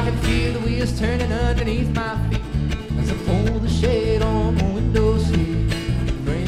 can feel the wheels turning underneath my feet as I pull the shade